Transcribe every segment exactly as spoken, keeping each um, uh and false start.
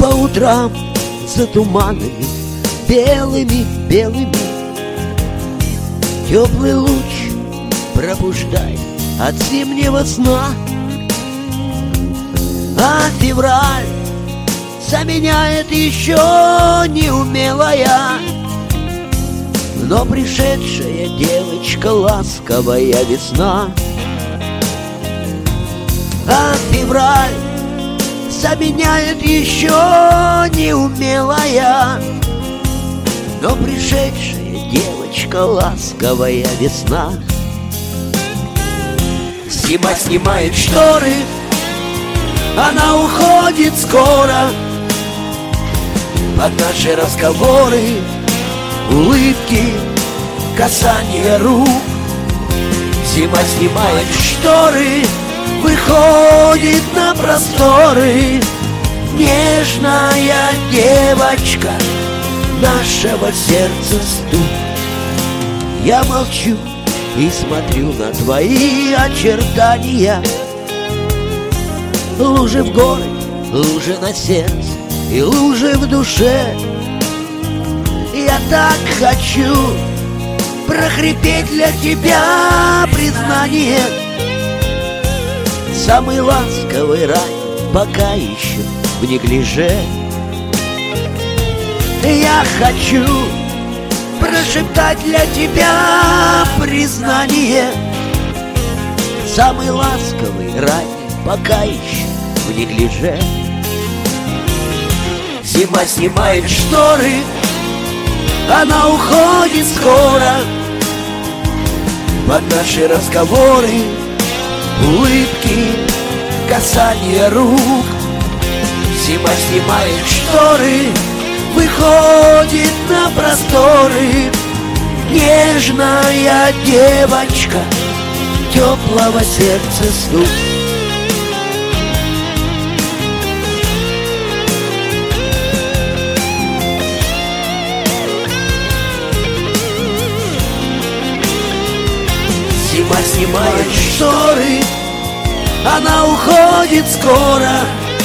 по утрам за туманами белыми-белыми теплый луч пробуждает от зимнего сна. А февраль заменяет еще неумелая, но пришедшая девочка, ласковая весна. А февраль заменяет еще неумелая, но пришедшая девочка, ласковая весна. Зима снимает шторы, она уходит скоро. Под наши разговоры, улыбки, касание рук. Зима снимает шторы, выходит на просторы. Нежная девочка, нашего сердца стук. Я молчу и смотрю на твои очертания. Лужи в горы, лужи на сердце и лужи в душе. Я так хочу прохрипеть для тебя признание. Самый ласковый рай пока еще в неглиже. Я хочу прошептать для тебя признание. Самый ласковый рай пока еще в неглиже. Зима снимает шторы, она уходит скоро. Под наши разговоры, улыбки, касание рук. Зима снимает шторы, выходит на просторы. Нежная девочка, теплого сердца стук. Зима снимает шторы, она уходит скоро.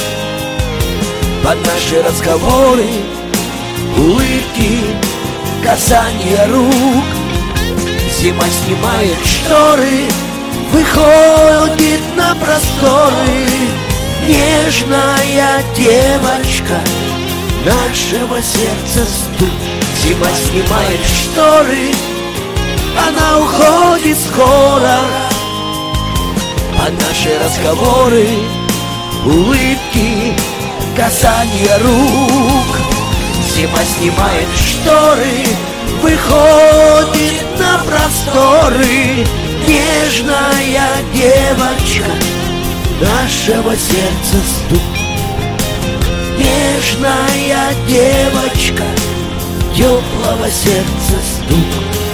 Под наши разговоры, улыбки, касание рук. Зима снимает шторы, выходит на просторы. Нежная девочка, нашего сердца стук. Зима снимает шторы, она уходит скоро. Под наши разговоры, улыбки, касание рук. Зима снимает шторы, выходит на просторы. Нежная девочка, нашего сердца стук. Нежная девочка, теплого сердца стук.